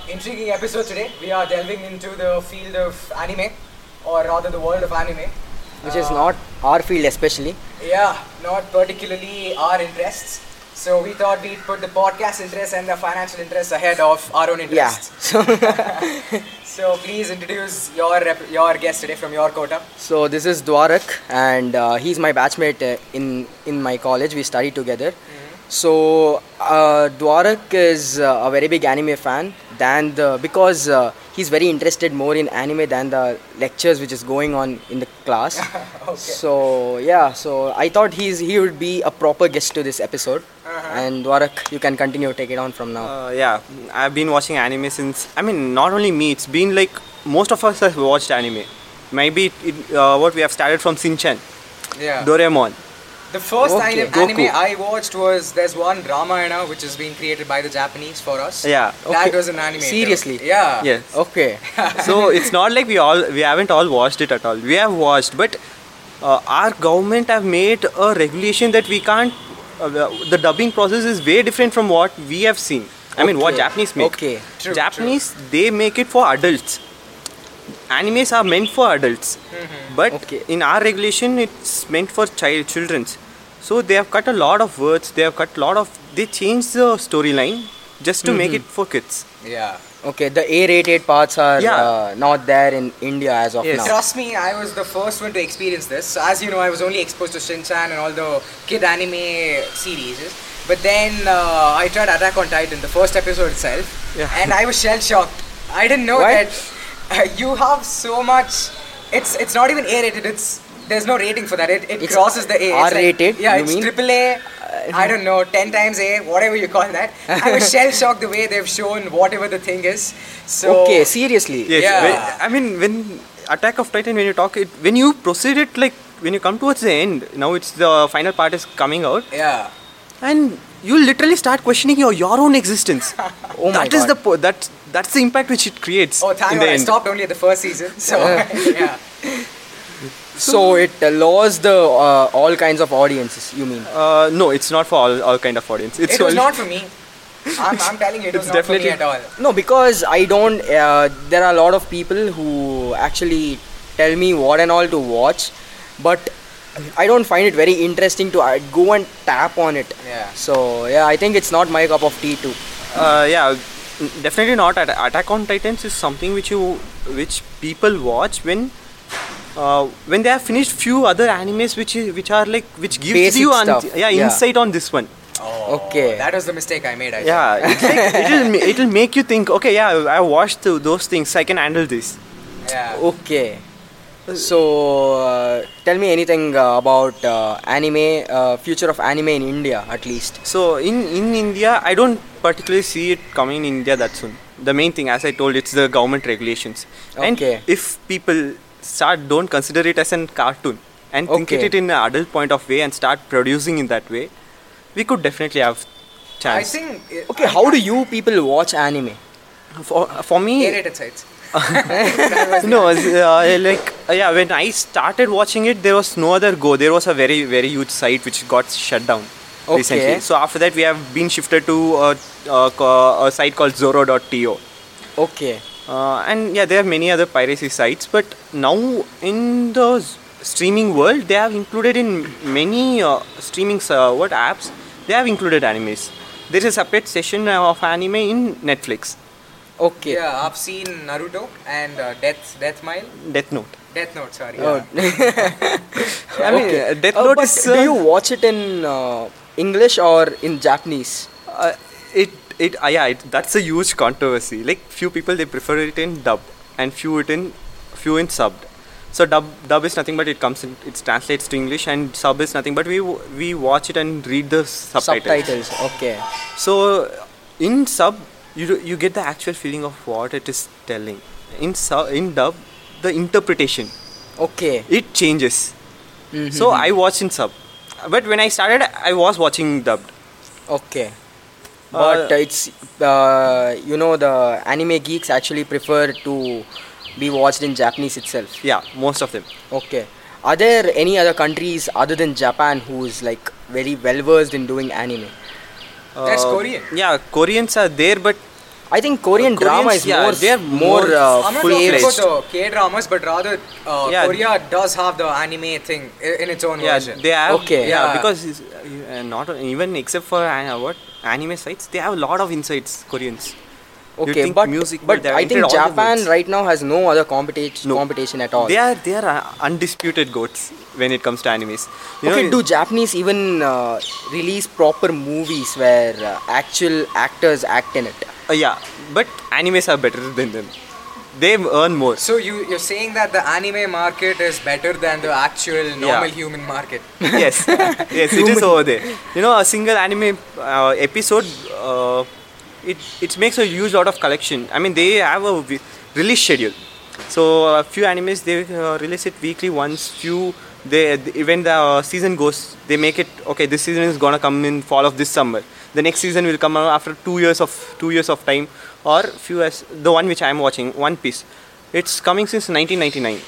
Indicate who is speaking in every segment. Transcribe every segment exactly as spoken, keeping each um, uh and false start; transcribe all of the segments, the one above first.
Speaker 1: intriguing episode today. We are delving into the field of anime, or rather the world of anime.
Speaker 2: Which is not our field especially.
Speaker 1: Yeah, not particularly our interests. So we thought we'd put the podcast interests and the financial interests ahead of our own
Speaker 2: Yeah.
Speaker 1: interests. So please introduce your rep- your guest today from your quota.
Speaker 2: So this is Dwarak, and uh, he's my batchmate uh, in in my college. We study together. So uh, Dwarak is uh, a very big anime fan. Than the because uh, he's very interested more in anime than the lectures which is going on in the class.
Speaker 1: Okay.
Speaker 2: So yeah, so I thought he's he would be a proper guest to this episode.
Speaker 1: Uh-huh.
Speaker 2: And Dwarak, you can continue, take it on from now.
Speaker 3: Uh, yeah, I've been watching anime since. I mean, not only me. It's been like most of us have watched anime. Maybe it, it, uh, what we have started from Shinchan,
Speaker 1: Yeah.
Speaker 3: Doraemon.
Speaker 1: The first
Speaker 2: Okay.
Speaker 1: anime,
Speaker 3: Goku.
Speaker 1: anime I watched was there's one Ramayana which is being created by the Japanese for us.
Speaker 3: Yeah.
Speaker 1: That
Speaker 2: Okay.
Speaker 1: was an anime. too.
Speaker 2: Seriously?
Speaker 1: Yeah.
Speaker 3: Yes.
Speaker 2: Okay.
Speaker 3: So it's not like we all we haven't all watched it at all. We have watched, but uh, our government have made a regulation that we can't. Uh, the dubbing process is way different from what we have seen. I mean, what
Speaker 2: Okay.
Speaker 3: Japanese make.
Speaker 2: Okay.
Speaker 1: True,
Speaker 3: Japanese they make it for adults. Animes are meant for adults, but
Speaker 2: Okay.
Speaker 3: in our regulation it's meant for child children's. So they have cut a lot of words. They have cut a lot of. They changed the storyline just to make it for kids.
Speaker 1: Yeah.
Speaker 2: Okay, the A-rated parts are
Speaker 3: Yeah.
Speaker 2: uh, not there in India as of
Speaker 3: Yes.
Speaker 2: now.
Speaker 1: Trust me, I was the first one to experience this. So as you know, I was only exposed to Shinchan and all the kid anime series. But then uh, I tried Attack on Titan, the first episode itself,
Speaker 3: Yeah.
Speaker 1: and I was shell shocked. I didn't know
Speaker 2: Why?
Speaker 1: that uh, you have so much. It's it's not even A-rated. It's there's no rating for that. It, it
Speaker 2: It's
Speaker 1: crosses the A. It's like-
Speaker 2: R-rated,
Speaker 1: yeah,
Speaker 2: you
Speaker 1: it's
Speaker 2: mean?
Speaker 1: triple A. I don't know, ten times A, whatever you call that. I was shell shocked the way they've shown whatever the thing is. So
Speaker 2: Okay, seriously.
Speaker 3: Yes.
Speaker 1: Yeah.
Speaker 3: when- I mean, when Attack of Titan, when you talk it, when you proceed it, like when you come towards the end, now it's the final part is coming out,
Speaker 1: yeah.
Speaker 3: and you literally start questioning your your own existence.
Speaker 2: Oh my
Speaker 3: That is
Speaker 2: God.
Speaker 3: the po- that that's the impact which it creates.
Speaker 1: Oh, thank
Speaker 3: in
Speaker 1: God,
Speaker 3: the
Speaker 1: I
Speaker 3: end.
Speaker 1: stopped only at the first season. So yeah.
Speaker 2: So it uh, lost the uh, all kinds of audiences, you mean?
Speaker 3: Uh, no, it's not for all, all kind of audience. It's
Speaker 1: It was
Speaker 3: only-
Speaker 1: not for me. I'm, I'm telling you, it was
Speaker 3: It's
Speaker 1: not for me
Speaker 3: definitely-
Speaker 1: at all.
Speaker 2: No, because I don't. Uh, there are a lot of people who actually tell me what and all to watch, but I don't find it very interesting to uh, go and tap on it.
Speaker 1: Yeah.
Speaker 2: So yeah, I think it's not my cup of tea too.
Speaker 3: Uh, yeah, n- definitely not. At- Attack on Titans is something which you, which people watch when, uh, when they have finished few other animes which is, which are like which gives
Speaker 2: Basic
Speaker 3: you un-
Speaker 2: stuff.
Speaker 3: yeah,
Speaker 2: Yeah.
Speaker 3: insight on this one.
Speaker 1: Oh,
Speaker 2: Okay.
Speaker 1: That was the mistake I made, I think.
Speaker 3: Yeah, it's like, it'll ma- it'll make you think. Okay, yeah, I watched th- those things. I can handle this.
Speaker 1: Yeah.
Speaker 2: Okay. So uh, tell me anything uh, about uh, anime, uh, future of anime in India at least.
Speaker 3: So in in India, I don't particularly see it coming in India that soon. The main thing, as I told, it's the government regulations. And
Speaker 2: Okay.
Speaker 3: if people start don't consider it as a cartoon and think
Speaker 2: Okay.
Speaker 3: it in an adult point of way and start producing in that way, we could definitely have
Speaker 1: I
Speaker 3: chance.
Speaker 1: think. It,
Speaker 2: Okay, how do you people watch anime?
Speaker 3: For for me,
Speaker 1: A-rated sites. That was
Speaker 3: no, uh, like uh, yeah, when I started watching it, there was no other go. There was a very very huge site which got shut down
Speaker 2: Okay.
Speaker 3: recently. So after that, we have been shifted to a, a, co- a site called Zoro dot to.
Speaker 2: Okay.
Speaker 3: Uh, and yeah, there are many other piracy sites, but now in the s- streaming world, they have included in many uh, streaming uh, what apps, they have included animes. There is a separate session of anime in Netflix,
Speaker 2: Okay.
Speaker 1: Yeah, I've seen Naruto and uh, Death Death Mile.
Speaker 3: Death Note.
Speaker 1: Death Note, sorry.
Speaker 2: Oh.
Speaker 3: I mean,
Speaker 2: Okay.
Speaker 3: uh, Death
Speaker 2: Uh,
Speaker 3: Note
Speaker 2: but
Speaker 3: is.
Speaker 2: do
Speaker 3: uh,
Speaker 2: you watch it in uh, English or in Japanese?
Speaker 3: uh, it it uh, yeah, it, that's a huge controversy. Like few people they prefer it in dub and few it in few in subbed. So dub dub is nothing but it comes in, it translates to English, and sub is nothing but we w- we watch it and read the subtitles.
Speaker 2: Subtitles. Okay.
Speaker 3: So in sub you do- you get the actual feeling of what it is telling. In sub in dub the interpretation
Speaker 2: Okay.
Speaker 3: it changes.
Speaker 2: Mhm.
Speaker 3: So I watched in sub, but when I started I was watching dubbed.
Speaker 2: Okay. But
Speaker 3: Uh,
Speaker 2: it's uh, you know the anime geeks actually prefer to be watched in Japanese itself.
Speaker 3: Yeah, most of them.
Speaker 2: Okay. Are there any other countries other than Japan who is like very well versed in doing anime?
Speaker 1: That's
Speaker 3: Uh,
Speaker 1: Korean.
Speaker 3: Yeah, Koreans are there, but
Speaker 2: I think Korean
Speaker 3: Uh,
Speaker 2: drama
Speaker 3: Koreans,
Speaker 2: is
Speaker 3: yeah,
Speaker 2: more
Speaker 3: they're
Speaker 2: more
Speaker 3: more-
Speaker 2: uh,
Speaker 1: I'm not talking
Speaker 2: flavor.
Speaker 1: about the K-dramas, but rather uh,
Speaker 3: Yeah.
Speaker 1: Korea does have the anime thing i- in its own
Speaker 3: Yeah,
Speaker 1: version.
Speaker 3: they have.
Speaker 2: Okay.
Speaker 3: Yeah,
Speaker 1: Yeah.
Speaker 3: because it's, uh, not even except for uh, what anime sites, they have a lot of insights. Koreans. You
Speaker 2: Okay,
Speaker 3: think
Speaker 2: but
Speaker 3: music,
Speaker 2: but
Speaker 3: they have
Speaker 2: I
Speaker 3: entered
Speaker 2: think
Speaker 3: all the
Speaker 2: Japan
Speaker 3: worlds.
Speaker 2: right now has no other competition
Speaker 3: No.
Speaker 2: competition at all.
Speaker 3: They are they are uh, undisputed goats when it comes to animes. You
Speaker 2: Okay,
Speaker 3: know,
Speaker 2: do Japanese even uh, release proper movies where uh, actual actors act in it?
Speaker 3: uh, yeah, but animes are better than them. They earn more.
Speaker 1: So you you're saying that the anime market is better than the actual normal human market?
Speaker 3: Yes, yes, it is over there. You know, a single anime uh, episode, uh, it it makes a huge lot of collection. I mean, they have a vi- release schedule. So a few animes they uh, release it weekly once. Few they when the uh, season goes, they make it okay. This season is gonna come in fall of this summer. The next season will come out after two years of two years of time, or few as the one which I am watching, One Piece. It's coming since nineteen ninety-nine.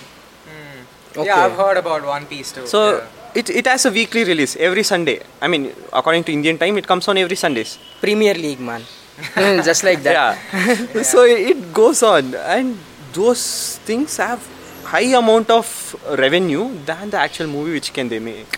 Speaker 2: Okay.
Speaker 1: Yeah, I've heard about One Piece too.
Speaker 3: So
Speaker 1: yeah.
Speaker 3: it, it has a weekly release every Sunday. I mean, according to Indian time, it comes on every Sundays.
Speaker 2: Premier League, man. Just like that.
Speaker 3: Yeah. So it goes on, and those things have high amount of revenue than the actual movie which can they make.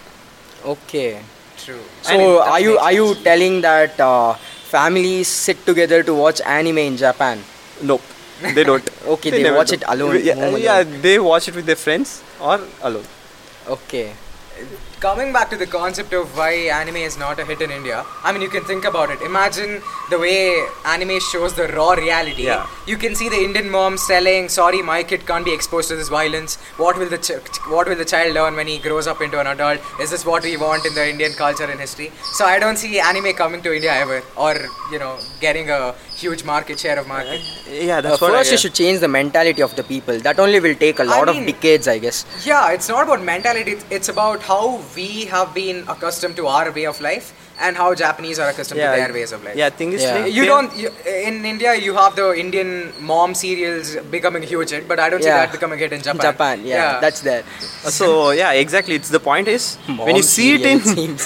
Speaker 2: Okay.
Speaker 1: True.
Speaker 2: So
Speaker 1: And it- that
Speaker 2: are you
Speaker 1: makes
Speaker 2: are you
Speaker 1: sense.
Speaker 2: telling that uh, families sit together to watch anime in Japan?
Speaker 3: Nope, they don't.
Speaker 2: Okay, they
Speaker 3: never
Speaker 2: watch
Speaker 3: do.
Speaker 2: it alone,
Speaker 3: Yeah,
Speaker 2: home
Speaker 3: yeah,
Speaker 2: alone.
Speaker 3: they watch it with their friends or alone.
Speaker 2: Okay.
Speaker 1: Coming back to the concept of why anime is not a hit in India, I mean, you can think about it. Imagine the way anime shows the raw reality.
Speaker 3: Yeah.
Speaker 1: You can see the Indian moms telling, "Sorry, my kid can't be exposed to this violence. What will the ch- what will the child learn when he grows up into an adult? Is this what we want in the Indian culture and history?" So I don't see anime coming to India ever, or you know, getting a huge market share of market.
Speaker 3: Yeah,
Speaker 2: Uh,
Speaker 3: that's what
Speaker 2: first,
Speaker 3: I,
Speaker 2: you should change the mentality of the people. That only will take a
Speaker 1: I
Speaker 2: lot
Speaker 1: mean-
Speaker 2: of decades, I guess.
Speaker 1: Yeah, it's not about mentality. It's, it's about how we have been accustomed to our way of life and how Japanese are accustomed
Speaker 3: yeah,
Speaker 1: to their ways of life.
Speaker 3: Yeah, thing is,
Speaker 2: Yeah.
Speaker 3: like,
Speaker 1: You
Speaker 3: they-
Speaker 1: don't you, in India. You have the Indian mom serials becoming a huge hit, but I don't see
Speaker 2: Yeah.
Speaker 1: that becoming a hit in Japan.
Speaker 2: Japan, yeah, that's there.
Speaker 3: So yeah, exactly. It's the point is when you
Speaker 2: Mom
Speaker 3: see it
Speaker 2: serial,
Speaker 3: in
Speaker 2: seems.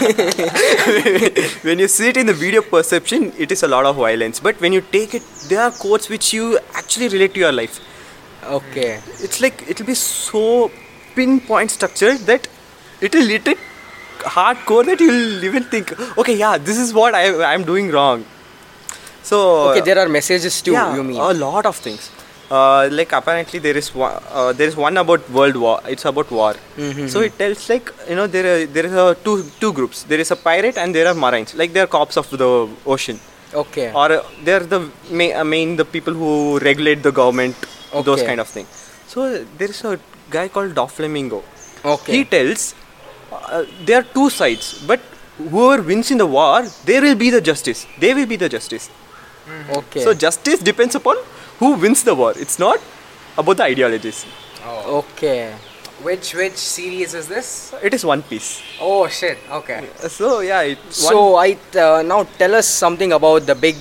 Speaker 3: when you see it in the video perception, it is a lot of violence. But when you take it, there are quotes which you actually relate to your life.
Speaker 2: Okay.
Speaker 3: It's like it'll be so pinpoint structured that it'll hit it hardcore that you'll even think, okay, yeah, this is what I I'm doing wrong. So
Speaker 2: Okay, there are messages too,
Speaker 3: yeah,
Speaker 2: you mean?
Speaker 3: a lot of things. Uh, like apparently there is one, uh, there is one about world war. It's about war.
Speaker 2: Mhm.
Speaker 3: So it tells like you know there are, there is a two two groups. There is a pirate and there are marines. Like they are cops of the ocean,
Speaker 2: Okay.
Speaker 3: or uh, they are the ma- uh, main the people who regulate the government. Those
Speaker 2: Okay.
Speaker 3: kind of thing. So there is a guy called Doflamingo.
Speaker 2: Okay.
Speaker 3: He tells uh, there are two sides, but whoever wins in the war, there will be the justice. They will be the justice.
Speaker 2: Okay.
Speaker 3: So justice depends upon who wins the war. It's not about the ideologies.
Speaker 1: Oh.
Speaker 2: Okay.
Speaker 1: Which which series is this?
Speaker 3: It is One Piece.
Speaker 1: Oh shit. Okay.
Speaker 3: So yeah, it,
Speaker 2: So I uh, now tell us something about the big,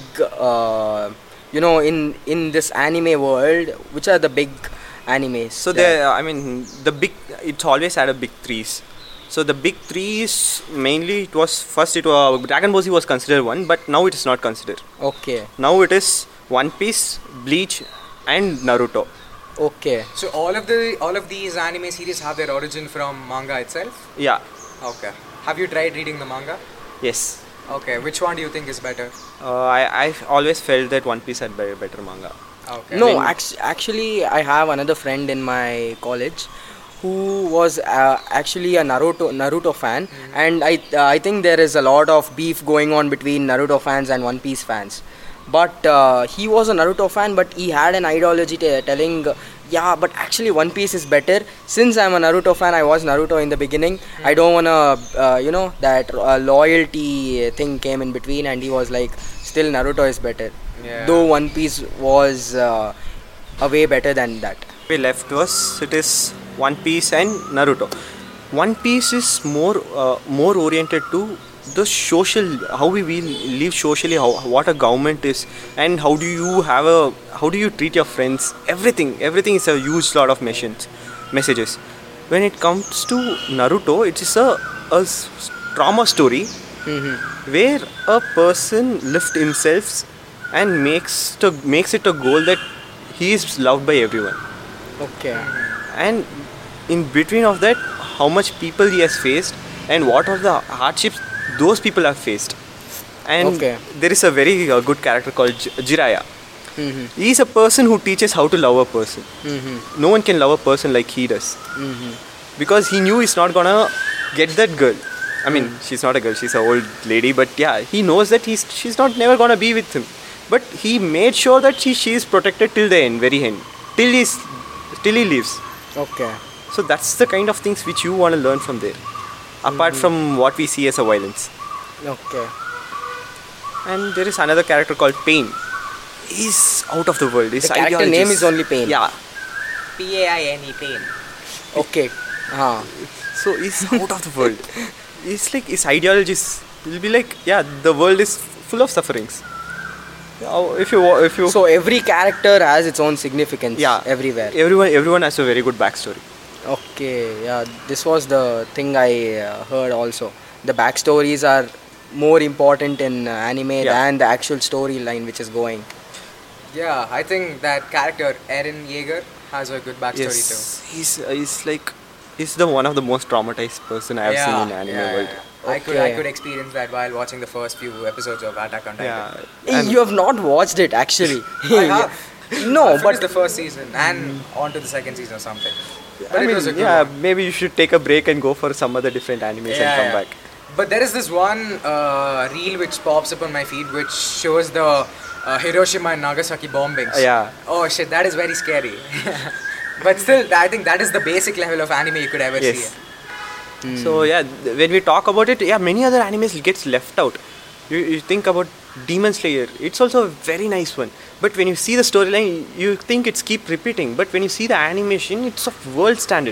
Speaker 2: uh, you know, in in this anime world, which are the big animes?
Speaker 3: so
Speaker 2: that-
Speaker 3: there. I mean, the big. It's always had a big threes. So the big threes mainly it was first it was Dragon Ball Z was considered one, but now it is not considered.
Speaker 2: Okay.
Speaker 3: Now it is One Piece, Bleach, and Naruto.
Speaker 2: Okay.
Speaker 1: So all of the all of these anime series have their origin from manga itself.
Speaker 3: Yeah.
Speaker 1: Okay. Have you tried reading the manga?
Speaker 3: Yes.
Speaker 1: Okay. Which one do you think is better?
Speaker 3: Uh, I I always felt that One Piece had better, better manga.
Speaker 1: Okay.
Speaker 2: No,
Speaker 3: When-
Speaker 2: act- actually, I have another friend in my college who was uh, actually a Naruto Naruto fan, and I uh, I think there is a lot of beef going on between Naruto fans and One Piece fans. But uh, he was a Naruto fan, but he had an ideology t- telling, uh, yeah, but actually One Piece is better. Since I'm a Naruto fan, I was Naruto in the beginning. I don't wanna, uh, you know, that uh, loyalty thing came in between, and he was like, still Naruto is better.
Speaker 1: Yeah.
Speaker 2: Though One Piece was uh, a way better than that.
Speaker 3: We left was it is One Piece and Naruto. One Piece is more uh, more oriented to the social, how we will live socially, how what a government is, and how do you have a how do you treat your friends. Everything everything is a huge lot of messages messages. When it comes to Naruto, it is a, a s- trauma story
Speaker 2: Mhm.
Speaker 3: where a person lived himself and makes to makes it a goal that he is loved by everyone.
Speaker 2: Okay.
Speaker 3: And in between of that, how much people he has faced and what are the hardships those people have faced. And
Speaker 2: Okay.
Speaker 3: there is a very uh, good character called J- Jiraiya.
Speaker 2: Mm-hmm.
Speaker 3: He is a person who teaches how to love a person.
Speaker 2: Mm-hmm.
Speaker 3: No one can love a person like he does.
Speaker 2: Mm-hmm.
Speaker 3: Because he knew he's not gonna get that girl. I mean, she's not a girl, she's an old lady, but yeah, he knows that he's she's not never gonna be with him. But he made sure that she, she is protected till the end, very end. Till he's till he leaves.
Speaker 2: Okay.
Speaker 3: So that's the kind of things which you want to learn from there. Apart from what we see as a violence.
Speaker 2: Okay.
Speaker 3: And there is another character called Pain. He's out of the world. His
Speaker 2: The character
Speaker 3: ideology
Speaker 2: name is only Pain.
Speaker 3: Yeah.
Speaker 1: P A I N E, pain.
Speaker 2: Okay. Uh-huh.
Speaker 3: So he's out of the world. It's like his ideologies will be like, yeah, the world is full of sufferings. Yeah, If you wa- if you
Speaker 2: So every character has its own significance.
Speaker 3: yeah,
Speaker 2: Everywhere.
Speaker 3: everyone everyone has a very good backstory.
Speaker 2: Okay. Yeah. This was the thing I uh, heard also. The backstories are more important in uh, anime
Speaker 3: Yeah.
Speaker 2: than the actual storyline which is going.
Speaker 1: Yeah, I think that character Eren Yeager has a good backstory
Speaker 3: Yes, he's uh, he's like he's the one of the most traumatized person I have
Speaker 1: too.
Speaker 3: seen
Speaker 1: Yeah,
Speaker 3: in anime
Speaker 1: yeah,
Speaker 3: world.
Speaker 1: yeah. I could I
Speaker 2: Okay.
Speaker 1: could experience that while watching the first few episodes of Attack on Titan.
Speaker 3: Yeah,
Speaker 2: Hey,
Speaker 3: and-
Speaker 2: you have not watched it actually.
Speaker 1: I have.
Speaker 2: No,
Speaker 1: I finished
Speaker 2: but
Speaker 1: the first season and on to the second season or something. But
Speaker 3: I
Speaker 1: it
Speaker 3: mean,
Speaker 1: was a good
Speaker 3: yeah,
Speaker 1: one.
Speaker 3: maybe you should take a break and go for some other different animes and come
Speaker 1: yeah.
Speaker 3: back.
Speaker 1: But there is this one uh, reel which pops up on my feed which shows the uh, Hiroshima and Nagasaki bombings.
Speaker 3: Uh, yeah.
Speaker 1: Oh shit, that is very scary. But still, I think that is the basic level of anime you could ever
Speaker 3: Yes.
Speaker 1: see.
Speaker 3: So yeah, th- when we talk about it, yeah, many other animes gets left out. You, you think about Demon Slayer, it's also a very nice one. But when you see the storyline, you think it's keep repeating. But when you see the animation, it's of world standard.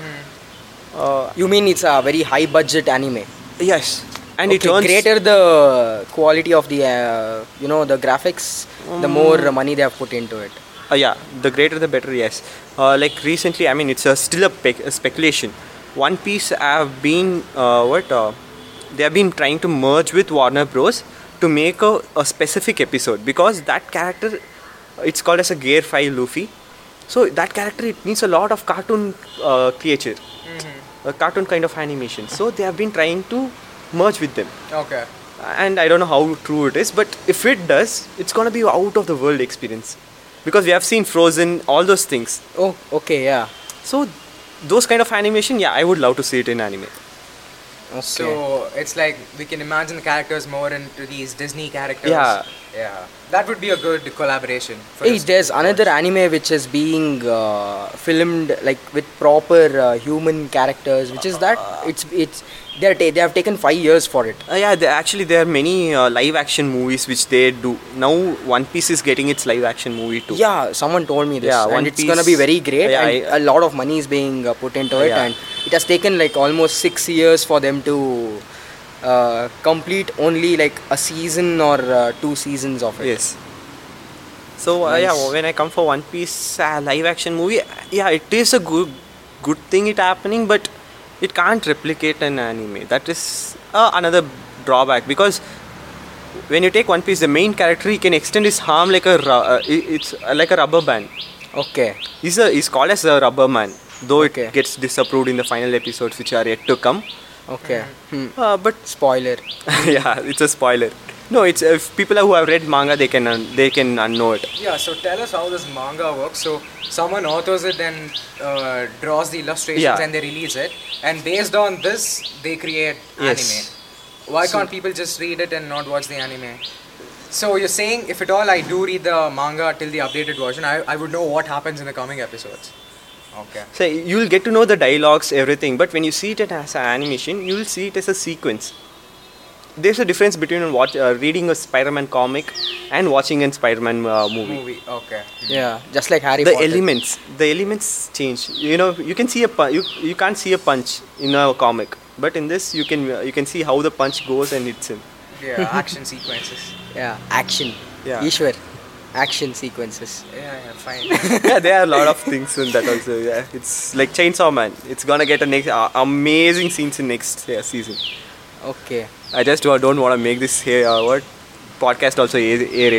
Speaker 3: Uh,
Speaker 2: you mean it's a very high budget anime?
Speaker 3: yes, and
Speaker 2: okay,
Speaker 3: it earns
Speaker 2: greater the quality of the uh, you know the graphics, the more money they have put into it.
Speaker 3: Uh, yeah, the greater the better. Yes. Uh, like recently, I mean, it's a, still a, pec- a speculation. One Piece have been uh, what uh, they have been trying to merge with Warner Bros. To make a, a specific episode because that character, it's called as a Gear five Luffy. So that character it needs a lot of cartoon uh, creature, a cartoon kind of animation. So they have been trying to merge with them.
Speaker 1: Okay.
Speaker 3: And I don't know how true it is, but if it does, it's gonna be out of the world experience because we have seen Frozen, all those things.
Speaker 2: Oh, okay, yeah.
Speaker 3: So those kind of animation, yeah, I would love to see it in anime.
Speaker 2: Okay.
Speaker 1: So it's like we can imagine the characters more into these Disney characters.
Speaker 3: Yeah.
Speaker 1: Yeah. That would be a good collaboration. For
Speaker 2: hey,
Speaker 1: us to
Speaker 2: there's
Speaker 1: watch.
Speaker 2: another anime which is being uh, filmed like with proper uh, human characters, which is that it's it's they are ta- they have taken five years for it.
Speaker 3: Uh, yeah, there, actually there are many uh, live action movies which they do. Now One Piece is getting its live action movie too.
Speaker 2: Yeah, someone told me this,
Speaker 3: Yeah,
Speaker 2: and
Speaker 3: One
Speaker 2: it's
Speaker 3: Piece-
Speaker 2: gonna be very great,
Speaker 3: Yeah,
Speaker 2: and
Speaker 3: I-
Speaker 2: a lot of money is being uh, put into it,
Speaker 3: Yeah.
Speaker 2: and it has taken like almost six years for them to uh, complete only like a season or uh, two seasons of it.
Speaker 3: Yes. So uh, yeah,
Speaker 2: Nice.
Speaker 3: when I come for One Piece uh, live action movie, yeah, it is a good good thing it happening, but it can't replicate an anime. That is uh, another drawback because when you take One Piece, the main character he can extend his arm like a ru- uh, i- it's uh, like a rubber band.
Speaker 2: Okay.
Speaker 3: He's a he's called as a rubber man, though
Speaker 2: Okay.
Speaker 3: it gets disapproved in the final episodes which are yet to come.
Speaker 2: Okay. Hmm.
Speaker 3: Uh, but
Speaker 2: Spoiler.
Speaker 3: yeah, it's a spoiler. No, it's if people who have read manga they can un- they can unknow it.
Speaker 1: Yeah, so tell us how this manga works. So someone authors it and uh, draws the illustrations
Speaker 3: Yeah.
Speaker 1: and they release it, and based on this they create
Speaker 3: Yes.
Speaker 1: anime. Why can't people just read it and not watch the anime? So you're saying if at all I do read the manga till the updated version, I, I would know what happens in the coming episodes. Okay.
Speaker 3: So you'll get to know the dialogues, everything, but when you see it as an animation, you'll see it as a sequence. There's a difference between what uh, reading a Spider-Man comic and watching a Spider-Man uh, movie.
Speaker 1: Movie. Okay.
Speaker 2: Yeah, just like Harry
Speaker 3: The
Speaker 2: Potter.
Speaker 3: elements, the elements change. You know, you can see a pu- you you can't see a punch in a comic, but in this you can uh, you can see how the punch goes and hits him.
Speaker 1: Yeah, action sequences.
Speaker 2: Yeah, action.
Speaker 3: Yeah.
Speaker 2: Ishwar. Action sequences.
Speaker 1: Yeah, yeah, fine.
Speaker 3: Yeah, there are a lot of things in that also. Yeah, it's like Chainsaw Man. It's gonna get a next uh, amazing scenes in next yeah, season.
Speaker 2: Okay.
Speaker 3: I just uh, don't want to make this here uh, what podcast also A rated.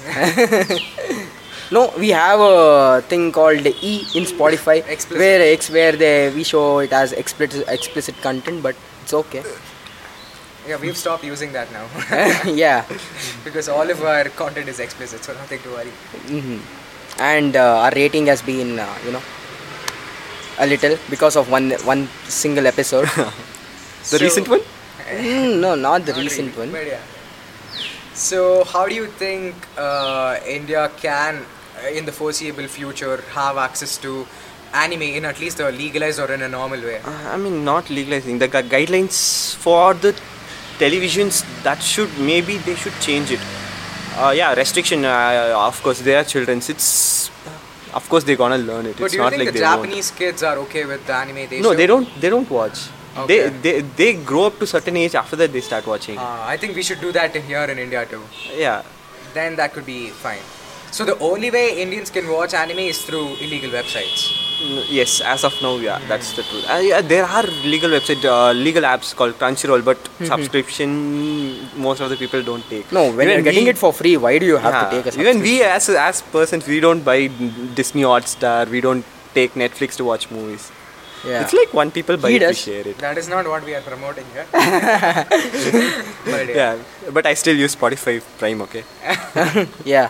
Speaker 2: No, we have a thing called E in Spotify,
Speaker 1: Explicit.
Speaker 2: where ex where they we show it as explicit explicit content, but it's okay.
Speaker 1: Yeah, we've stopped using that now
Speaker 2: Yeah,
Speaker 1: because all of our content is explicit, so nothing to worry.
Speaker 2: hmm and uh, our rating has been uh, you know a little because of one one single episode.
Speaker 3: The
Speaker 1: So-
Speaker 3: recent one?
Speaker 2: Mm, no, not the
Speaker 1: Not
Speaker 2: recent
Speaker 1: really,
Speaker 2: one.
Speaker 1: but yeah. So, how do you think uh, India can, uh, in the foreseeable future, have access to anime in at least a legalized or in a normal way?
Speaker 3: Uh, I mean, not legalizing. The gu- guidelines for the televisions, that should, maybe they should change it. Uh, yeah, restriction, uh, of course, they are children's. It's, of course, they're gonna learn it.
Speaker 1: But
Speaker 3: It's
Speaker 1: do you
Speaker 3: not
Speaker 1: think
Speaker 3: like
Speaker 1: the
Speaker 3: they won't.
Speaker 1: Japanese kids are okay with the anime they
Speaker 3: No,
Speaker 1: show?
Speaker 3: they don't. They don't watch.
Speaker 1: Okay.
Speaker 3: They, they they grow up to certain age. After that, they start watching.
Speaker 1: Uh, I think we should do that in here in India too.
Speaker 3: Yeah.
Speaker 1: Then that could be fine. So the only way Indians can watch anime is through illegal websites.
Speaker 3: Mm, Yes, as of now, yeah, that's the truth. Uh, yeah, there are legal website, uh, legal apps called Crunchyroll, but subscription most of the people don't take.
Speaker 2: No, when
Speaker 3: Even
Speaker 2: you're getting
Speaker 3: we-
Speaker 2: it for free, why do you have
Speaker 3: yeah,
Speaker 2: to take a
Speaker 3: even
Speaker 2: subscription?
Speaker 3: we as as persons, we don't buy Disney Hotstar, we don't take Netflix to watch movies.
Speaker 2: Yeah.
Speaker 3: It's like one people buy
Speaker 2: He
Speaker 3: it, we
Speaker 2: does.
Speaker 3: share it.
Speaker 1: That is not what we are promoting here. But yeah.
Speaker 3: Yeah, but I still use Spotify Prime. Okay.
Speaker 2: Yeah.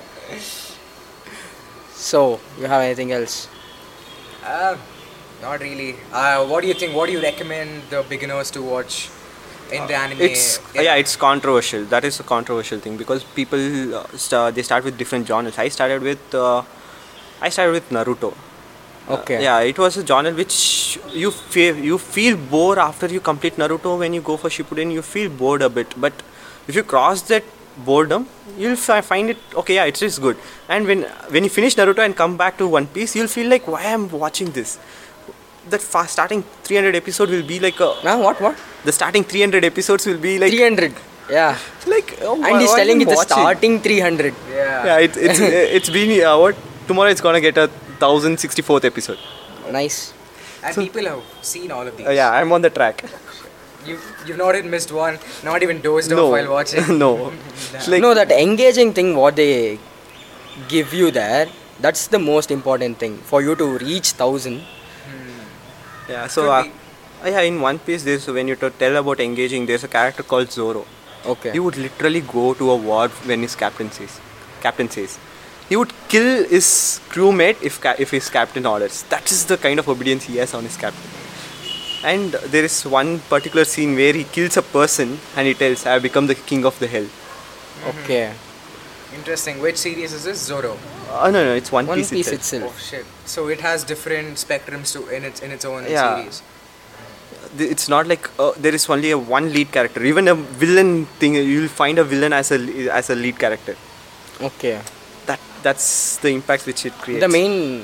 Speaker 2: So, you have anything else?
Speaker 1: Uh, not really. Uh, what do you think? What do you recommend the beginners to watch in the anime?
Speaker 3: It's uh, yeah, it's controversial. That is a controversial thing because people uh, st- they start with different genres. I started with uh, I started with Naruto. Uh,
Speaker 2: Okay.
Speaker 3: yeah, it was a genre which you feel you feel bored after you complete Naruto. When you go for Shippuden, you feel bored a bit. But if you cross that boredom, you'll fi- find it okay. Yeah, it is good. And when when you finish Naruto and come back to One Piece, you'll feel like, why am I watching this? That fast starting three hundred episode will be like a
Speaker 2: Now, what? What?
Speaker 3: the starting three hundred episodes will be like
Speaker 2: three hundred. Yeah.
Speaker 3: like oh, why-
Speaker 2: And he's
Speaker 3: why
Speaker 2: telling
Speaker 3: am
Speaker 2: it's
Speaker 3: I
Speaker 2: the
Speaker 3: watching?
Speaker 2: starting three hundred.
Speaker 1: Yeah.
Speaker 3: Yeah, it, it's it's been uh, what tomorrow it's gonna get a thousand sixty fourth episode.
Speaker 2: Nice.
Speaker 1: And people have seen all of these.
Speaker 3: Uh, yeah, I'm on the track.
Speaker 1: You you've not even missed one. Not even dozed
Speaker 3: no,
Speaker 1: off while watching.
Speaker 3: no, it's like
Speaker 2: no, that engaging thing what they give you there, that's the most important thing. For you to reach thousand.
Speaker 3: yeah. So
Speaker 1: Could
Speaker 3: uh,
Speaker 1: be.
Speaker 3: uh, yeah, in One Piece, there's when you to tell about engaging, there's a character called Zoro.
Speaker 2: Okay.
Speaker 3: He would literally go to a war when his captain says, captain says. He would kill his crewmate if ca- if his captain orders. That is the kind of obedience he has on his captain. And there is one particular scene where he kills a person and he tells, "I have become the king of the hell."
Speaker 2: Okay.
Speaker 1: Interesting. Which series is this? Zoro.
Speaker 3: Oh no, no, it's One,
Speaker 2: One
Speaker 3: Piece,
Speaker 2: Piece
Speaker 3: itself.
Speaker 1: Oh
Speaker 2: itself.
Speaker 1: shit. So it has different spectrums to in its in its own
Speaker 3: Yeah.
Speaker 1: series.
Speaker 3: Th- It's not like uh, there is only a one lead character. Even a villain thing, you'll find a villain as a le- as a lead character.
Speaker 2: Okay.
Speaker 3: That that's the impact which it creates.
Speaker 2: The main.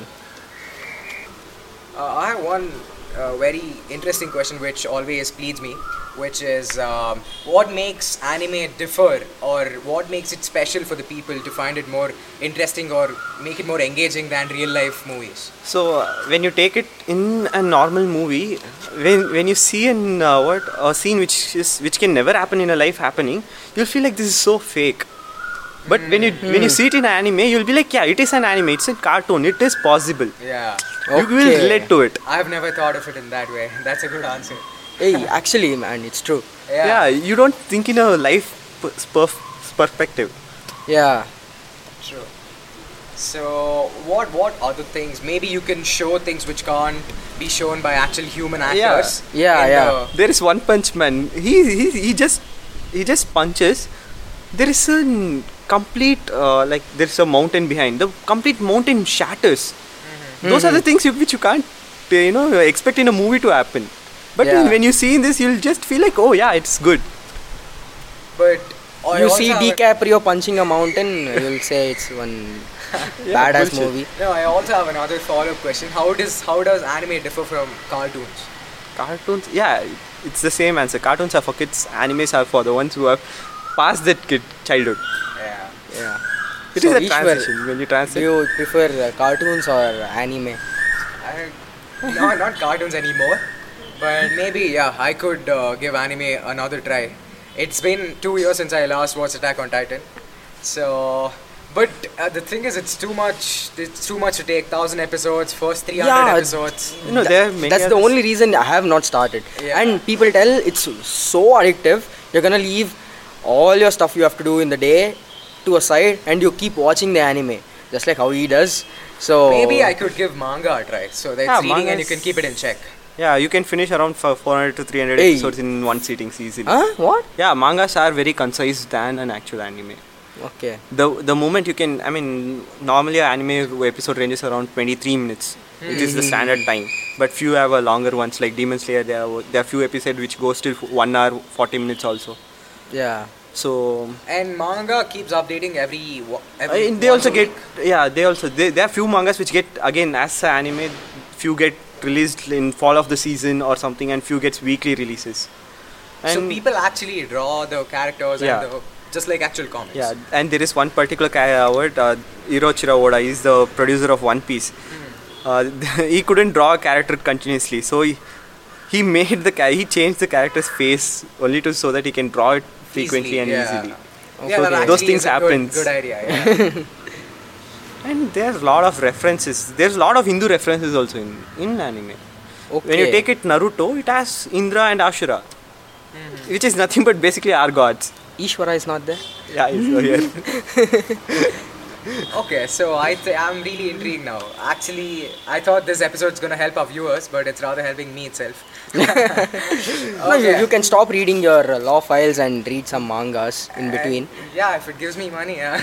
Speaker 1: Uh, I have one uh, very interesting question which always pleads me, which is um, what makes anime differ, or what makes it special for the people to find it more interesting or make it more engaging than real life movies?
Speaker 3: So uh, when you take it in a normal movie, when when you see an uh, what a scene which is which can never happen in a life happening, you'll feel like this is so fake. But when you when you see it in an anime, you'll be like, yeah, it is an anime. It's a cartoon. It is possible.
Speaker 1: Yeah.
Speaker 3: You will
Speaker 2: Okay.
Speaker 3: relate to it.
Speaker 1: I've never thought of it in that way. That's a good answer.
Speaker 2: Hey, actually, man, it's true.
Speaker 3: Yeah, you don't think in a life pers- perf- perspective.
Speaker 2: Yeah.
Speaker 1: True. So what what other things? Maybe you can show things which can't be shown by actual human actors.
Speaker 2: Yeah,
Speaker 1: in
Speaker 2: yeah.
Speaker 1: the-
Speaker 3: There is One Punch Man. He he, he just he just punches. There is a complete uh, like there is a mountain behind. The complete mountain shatters. Those are the things you, which you can't uh, you know expect in a movie to happen. But
Speaker 2: Yeah.
Speaker 3: when you see in this, you'll just feel like, oh yeah, it's good.
Speaker 1: But I
Speaker 2: You
Speaker 1: also
Speaker 2: see
Speaker 1: have a-
Speaker 2: DiCaprio punching a mountain, you'll say it's one badass
Speaker 3: bullshit.
Speaker 2: movie.
Speaker 1: No, I also have another follow-up question. How does how does anime differ from cartoons?
Speaker 3: Cartoons, yeah, it's the same answer. Cartoons are for kids. Animes are for the ones who have passed that kid childhood.
Speaker 1: Yeah.
Speaker 2: Yeah.
Speaker 3: It
Speaker 2: So
Speaker 3: is a
Speaker 2: Ishwar,
Speaker 3: transition when you
Speaker 2: Do
Speaker 3: translate.
Speaker 2: you prefer uh, cartoons or anime?
Speaker 1: I, no, not cartoons anymore. But maybe yeah, I could uh, give anime another try. It's been two years since I last watched Attack on Titan. So, But uh, the thing is, it's too much. It's too much to take. Thousand episodes, first three hundred
Speaker 2: Yeah,
Speaker 1: episodes.
Speaker 3: You know,
Speaker 2: Tha-
Speaker 3: there are many
Speaker 2: that's the
Speaker 3: others.
Speaker 2: only reason I have not started.
Speaker 1: Yeah.
Speaker 2: And people tell it's so addictive. You're gonna leave all your stuff you have to do in the day to a side, and you keep watching the anime, just like how he does. So
Speaker 1: Maybe I could give manga a try. So that's
Speaker 3: Yeah,
Speaker 1: reading and
Speaker 3: manga
Speaker 1: you can
Speaker 3: is-
Speaker 1: keep it in check.
Speaker 3: Yeah, you can finish around for four hundred to three hundred
Speaker 2: Hey.
Speaker 3: episodes in one sitting easily.
Speaker 2: Huh? What?
Speaker 3: Yeah, mangas are very concise than an actual anime.
Speaker 2: Okay.
Speaker 3: The the moment you can, I mean, normally an anime episode ranges around twenty-three minutes. It is the standard time. But few have a longer ones like Demon Slayer. There are there are few episodes which goes till one hour forty minutes also.
Speaker 2: Yeah.
Speaker 3: So
Speaker 1: And manga keeps updating every. wa-
Speaker 3: uh,
Speaker 1: every
Speaker 3: they
Speaker 1: once
Speaker 3: also
Speaker 1: a
Speaker 3: get
Speaker 1: week.
Speaker 3: yeah they also they, there are few mangas which get again as an anime. Few get released in fall of the season or something, and few gets weekly releases.
Speaker 1: So
Speaker 3: And
Speaker 1: people actually draw the characters
Speaker 3: Yeah.
Speaker 1: and the, just like actual comics.
Speaker 3: yeah, and there is one particular guy, word, uh, Hiroshira Oda, is the producer of One Piece. Uh, he couldn't draw a character continuously, so he, he made the ca- he changed the character's face only to so that he can draw it frequently
Speaker 1: Easily,
Speaker 3: and
Speaker 1: yeah.
Speaker 3: easily.
Speaker 1: Yeah,
Speaker 3: So
Speaker 1: that
Speaker 3: those
Speaker 1: actually
Speaker 3: things
Speaker 1: is a good-
Speaker 3: happens.
Speaker 1: Good, idea. Yeah.
Speaker 3: And there's a lot of references. There's a lot of Hindu references also in, in anime.
Speaker 2: Okay.
Speaker 3: When you take it Naruto, it has Indra and Ashura, which is nothing but basically our gods.
Speaker 2: Ishvara is not there.
Speaker 3: Yeah, he's here.
Speaker 1: Okay, so I th- I'm really intrigued now. Actually, I thought this episode's gonna help our viewers, but it's rather helping me itself.
Speaker 2: No, you,
Speaker 1: Okay.
Speaker 2: you can stop reading your uh, law files and read some mangas in between.
Speaker 1: And, yeah, if it gives me money. Yeah.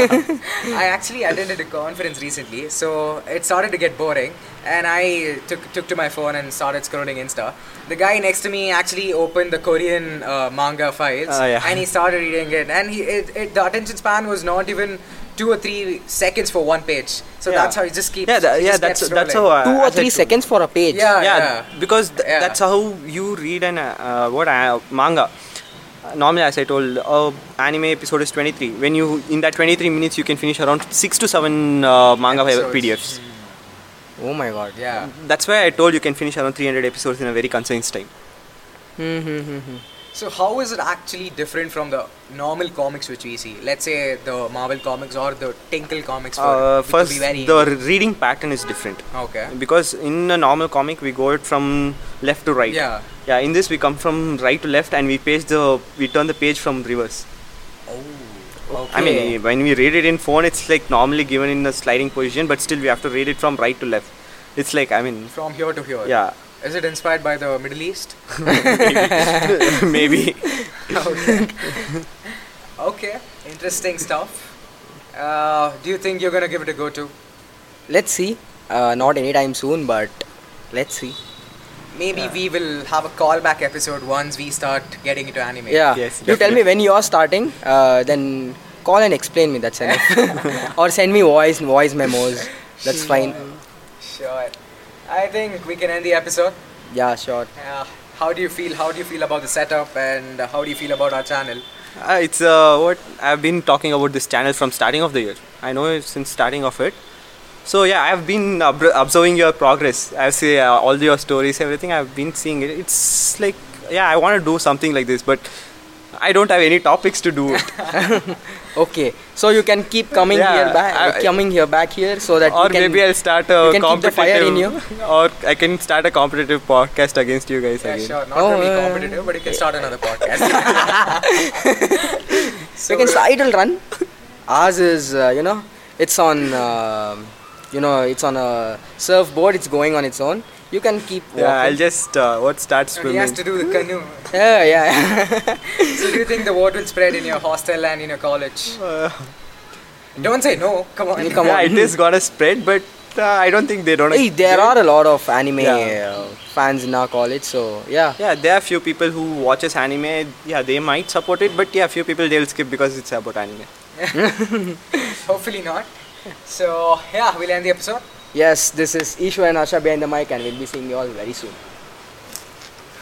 Speaker 1: I actually attended a conference recently, so it started to get boring, and I took took to my phone and started scrolling Insta. The guy next to me actually opened the Korean uh, manga files,
Speaker 3: Ah, yeah.
Speaker 1: and he started reading it. And he it, it, the attention span was not even two or three seconds for one page. So
Speaker 3: Yeah.
Speaker 1: that's how he just keeps.
Speaker 3: Yeah, tha-
Speaker 1: he
Speaker 3: yeah,
Speaker 1: just
Speaker 3: that's
Speaker 1: kept
Speaker 3: that's
Speaker 1: scrolling.
Speaker 3: how. Uh,
Speaker 2: Two or
Speaker 3: as I
Speaker 2: three
Speaker 3: told-
Speaker 2: seconds for a page.
Speaker 1: Yeah,
Speaker 3: Yeah,
Speaker 1: yeah.
Speaker 3: because th-
Speaker 1: Yeah.
Speaker 3: that's how you read an uh, what uh, manga. Uh, Normally, as I told, uh, anime episode is twenty-three. When you in that twenty-three minutes, you can finish around six to seven uh, manga
Speaker 1: Episodes.
Speaker 3: P D Fs.
Speaker 2: Oh my god.
Speaker 1: Yeah.
Speaker 3: That's why I told you can finish around three hundred episodes in a very concise time.
Speaker 2: Mm-hmm.
Speaker 1: So how is it actually different from the normal comics which we see? Let's say the Marvel comics or the Tinkle comics. For,
Speaker 3: Uh,
Speaker 1: which would
Speaker 3: first,
Speaker 1: be very
Speaker 3: the reading pattern is different.
Speaker 1: okay.
Speaker 3: Because in a normal comic, we go it from left to right.
Speaker 1: Yeah.
Speaker 3: Yeah. In this, we come from right to left, and we page the we turn the page from reverse.
Speaker 1: Oh.
Speaker 3: I mean, when we read it in phone, it's like normally given in a sliding position, but still we have to read it from right to left. It's like, I mean,
Speaker 1: From here to here.
Speaker 3: yeah,
Speaker 1: Is it inspired by the Middle East?
Speaker 3: maybe.
Speaker 1: Okay. Okay. Interesting stuff. Uh, do you think you're gonna give it a go too?
Speaker 2: Let's see. Uh, not anytime soon, but let's see.
Speaker 1: Maybe we will have a callback episode once we start getting into anime.
Speaker 2: Yeah.
Speaker 3: Yes,
Speaker 2: you tell me
Speaker 3: definitely.
Speaker 2: when you are starting, uh, then call and explain me. That's enough. Or send me voice voice memos. That's fine.
Speaker 1: Sure. I think we can end the episode.
Speaker 2: Yeah, sure.
Speaker 1: Uh, how do you feel? How do you feel about the setup, and uh, how do you feel about our channel?
Speaker 3: Uh, it's uh, what I've been talking about this channel from starting of the year. I know it since starting of it. So yeah, I've been ob- observing your progress. I see uh, all your stories, everything. I've been seeing it. It's like, yeah, I want to do something like this, but I don't have any topics to do it.
Speaker 2: Okay. So you can keep coming
Speaker 3: Yeah,
Speaker 2: here back,
Speaker 3: I-
Speaker 2: coming here back here, so that
Speaker 3: Or
Speaker 2: you can,
Speaker 3: maybe I'll start a
Speaker 2: you can keep the
Speaker 3: competitive,
Speaker 2: fire in you.
Speaker 3: or I can start a competitive podcast against you guys
Speaker 1: Yeah,
Speaker 3: again.
Speaker 1: sure. Not
Speaker 2: Oh,
Speaker 1: to be
Speaker 2: uh,
Speaker 1: competitive, but you can start another podcast.
Speaker 2: you can start. It'll run. Ours is, uh, you know, it's on, um you know, it's on a surfboard. It's going on its own. You can keep walking.
Speaker 3: Yeah, I'll just uh, what start
Speaker 1: He
Speaker 3: swimming.
Speaker 1: has to do the canoe.
Speaker 2: Yeah, yeah.
Speaker 1: So do you think the word will spread in your hostel and in your college?
Speaker 3: Uh,
Speaker 1: Don't say no. Come on.
Speaker 2: Come
Speaker 3: yeah,
Speaker 2: on.
Speaker 3: it is gonna spread, but uh, I don't think they don't.
Speaker 2: Hey, there are a lot of anime
Speaker 3: Yeah.
Speaker 2: uh, fans in our college, so yeah.
Speaker 3: Yeah, there are few people who watches anime. Yeah, they might support it, but yeah, few people they'll skip because it's about anime.
Speaker 1: Hopefully not. So yeah, we'll end the episode.
Speaker 2: Yes, this is Ishwar and Asha behind the mic, and we'll be seeing you all very soon.